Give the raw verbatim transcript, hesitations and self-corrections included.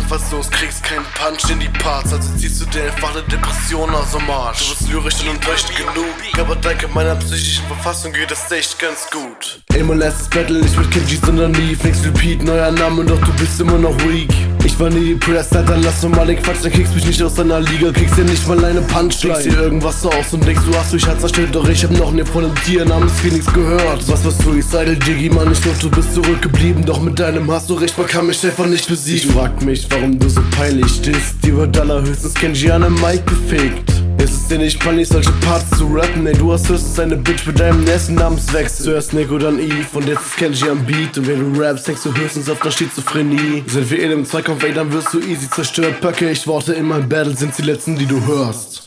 versuchst, kriegst keinen Punch in die Parts. Also ziehst du dir einfach eine Depression aus dem Arsch. Du bist lyrisch und enttäuscht genug, aber dank meiner psychischen Verfassung geht es echt ganz gut. Immer letztes Battle, nicht mit Kenji, sondern nie. Flex Repeat, neuer Name, doch du bist immer noch weak. Ich war nie depressed, Alter, lass doch mal den Quatsch. Dann kriegst mich nicht aus deiner Liga, kriegst dir nicht mal eine Punchline. Denkst dir irgendwas aus und denkst, du hast mich halt zerstört. Doch ich hab noch nie von einem Tier namens Phoenix gehört. Was warst du, Suicidal Jiggy, Mann, ich glaub, du bist zurückgeblieben. Doch mit deinem hast du recht, man kann mich einfach nicht besiegen. Ich frag mich, warum du so peinlich bist. Die wird allerhöchstens Kenji an einem Mic gefickt. Es ist dir nicht peinlich, solche Parts zu rappen. Ey, du hast höchstens eine Bitch mit deinem nächsten Namenswechsel. Zuerst Nico, dann Eve und jetzt ist Kenji am Beat. Und wenn du rappst, denkst du höchstens auf der Schizophrenie. Sind wir in einem Zweikampf, ey, dann wirst du easy zerstört. Pöcke, ich warte in meinem Battle, sind die letzten, die du hörst.